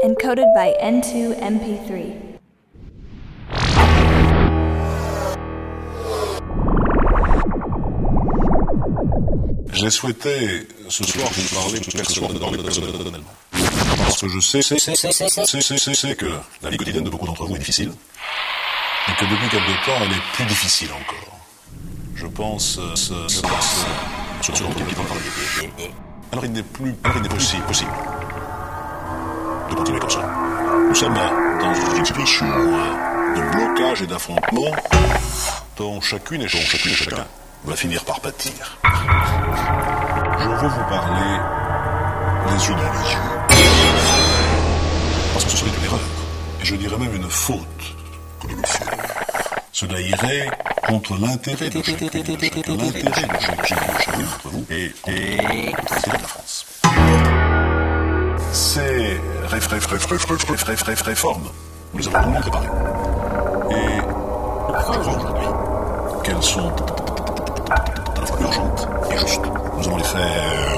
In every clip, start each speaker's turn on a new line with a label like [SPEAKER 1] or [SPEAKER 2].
[SPEAKER 1] Encoded by N2MP3.
[SPEAKER 2] J'ai souhaité ce soir vous parler personnellement. Parce que je sais que la vie quotidienne de beaucoup d'entre vous est difficile. Et que depuis quelque temps, elle est plus difficile encore. Je pense surtout qui vont travailler. Alors il n'est possible de continuer comme ça. Nous sommes dans une situation de blocage et d'affrontement dont chacune et chacun va finir par pâtir. Je veux vous parler les yeux dans les yeux. Parce que ce serait une erreur, et je dirais même une faute, que de le faire. Cela irait contre l'intérêt de chacun d'entre vous et de la France. Ces réformes, nous les avons longuement préparées. Et je crois aujourd'hui qu'elles sont à la fois urgentes et justes. Nous allons les faire.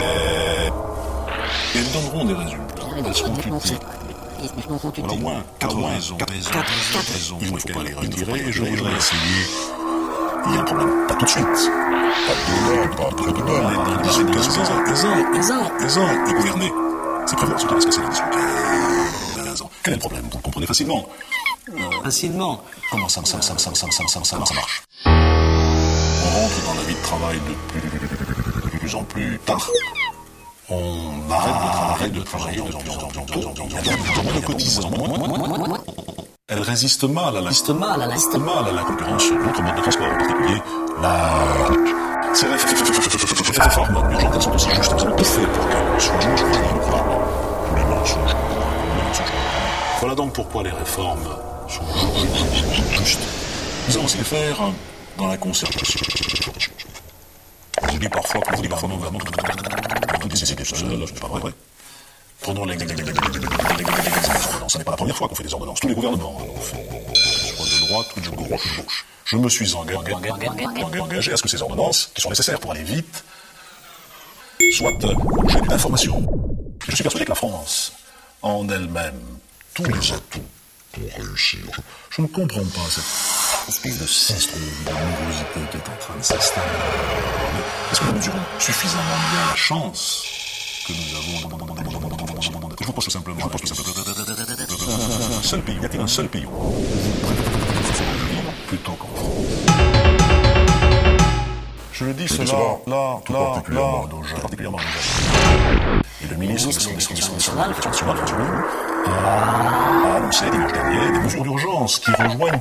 [SPEAKER 2] Et elles donneront des résultats. Elles seront utiles. Alors, au moins 4 raisons. Il ne faut pas les retirer et je voudrais essayer. Il y a un problème. Pas tout de suite. Pas demain, pas après-demain, mais dans 18 ans. Et gouverner. C'est prévoir ce qui va se passer dans 18 ans. Quel est le problème? Vous le comprenez facilement.
[SPEAKER 3] Facilement.
[SPEAKER 2] Comment ça marche? On rentre dans la vie de travail de plus en plus tard. On arrête de travailler de cotisants. Elle résiste mal à la concurrence sur d'autres modes de transport, en particulier ces réformes urgentes, elles sont aussi justes. Nous allons tout faire pour qu'elles soient justes. Tous les mensonges. Voilà donc pourquoi les réformes sont justes. Nous allons aussi les faire dans la concertation. Je dis parfois que vous dites parfois toutes ces idées seules, ce n'est pas vrai. Prenons l'exemple des ordonnances. Ce n'est pas la première fois qu'on fait des ordonnances. Tous les gouvernements soit de droite ou de gauche. Je me suis engagé à ce que ces ordonnances, qui sont nécessaires pour aller vite, soient l'objet d'une information. Je suis persuadé que la France, en elle-même, tous les atouts pour réussir. Je ne comprends pas cette espèce de syndrome de morosité qui est en train de s'installer. Est-ce que nous mesurons suffisamment bien la chance que nous avons? Je vous pose tout simplement. Un seul pays. Y a-t-il un seul pays plutôt qu'en France? Je le dis cela tout particulièrement aux jeunes. Et le ministre de l'Éducation nationale, a annoncé dimanche dernier des mesures d'urgence qui rejoignent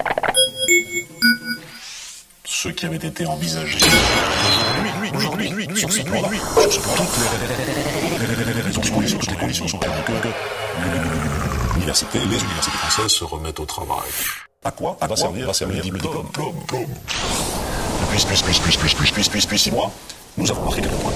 [SPEAKER 2] ceux qui avaient été envisagés aujourd'hui sur ce plan-là. Toutes les conditions sont réunies que les universités françaises se remettent au travail. À quoi? Va servir le diplôme. Depuis 6 mois, nous avons marqué quelques points.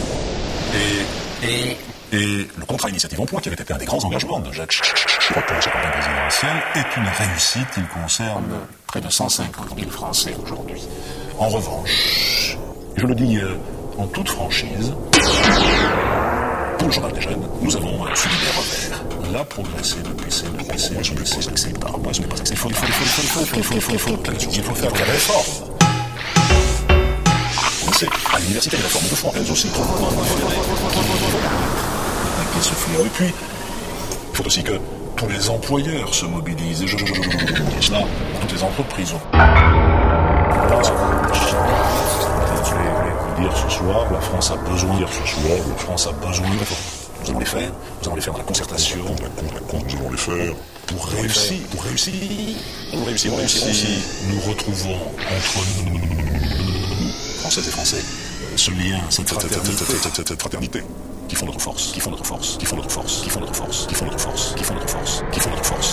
[SPEAKER 2] Et le contrat initiative emploi, qui avait été un des grands engagements de Jacques Chirac pour sa campagne présidentielle, est une réussite. Il concerne près de 150 000 Français aujourd'hui. En revanche, je le dis en toute franchise, pour le journal des jeunes, nous avons subi des revers. Il a progressé depuis ce n'est pas acceptable. Il faut faire des réformes. À l'université, les réformes de fond, elles aussi, ce fléau. Et puis, il faut aussi que tous les employeurs se mobilisent. Et je dis cela dans toutes les entreprises. Je vais dire ce soir, la France a besoin de réformes. Nous allons les faire dans la concertation. Nous allons les faire pour réussir. Nous retrouvons entre nous, Françaises et Français, ce lien, cette fraternité qui font notre force.